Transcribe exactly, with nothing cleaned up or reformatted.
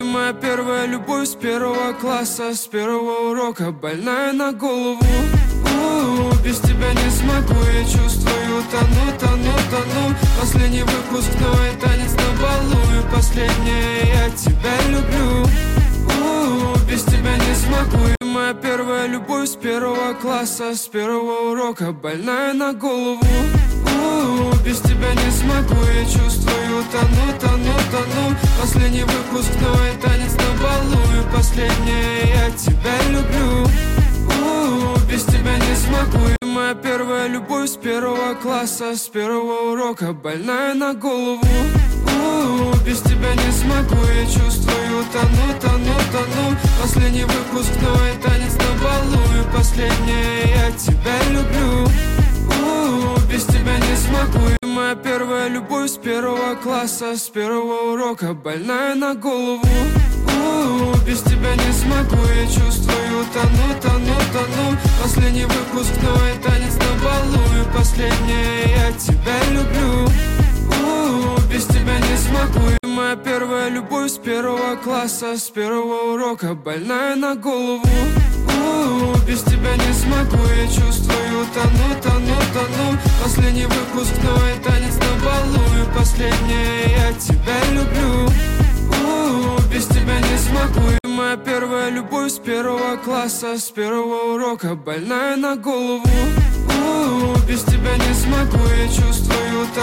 моя первая любовь с первого класса, с первого урока, больная на голову. У-у-у, без тебя не смогу, я чувствую, тону, тону, тону. Последний выпускной танец на балу, и последнее, я тебя люблю. У-у-у, без тебя не смогу. И моя первая любовь с первого класса, с первого урока, больная на голову. У-у-у, без тебя не смогу, я чувствую, тону, тону, тону. Последний выпускной танец на балу, и последнее, я тебя люблю. У-у-у, без тебя не смогу. И моя первая любовь с первого класса, с первого урока, больная на голову. У-у-у, без тебя не смогу, я чувствую, тону, тону, тону. Последний выпускной танец на балу, и последнее, я тебя люблю. У-у-у, без тебя не смогу. И моя первая любовь с первого класса, с первого урока, больная на голову. У-у-у, без тебя не смогу, я чувствую, тону, тону, тону. Последний выпускной танец на балу, и последнее, я тебя люблю. У-у-у, без тебя не смогу. И моя первая любовь с первого класса, с первого урока, больная на голову. У-у-у, без тебя не смогу, я чувствую, тону, тону, тону. Последний выпускной танец на балу, и последнее, я тебя люблю. У-у-у, без тебя не смогу. И моя первая любовь с первого класса, с первого урока, больная на голову. У-у-у, без тебя не смогу, я чувствую,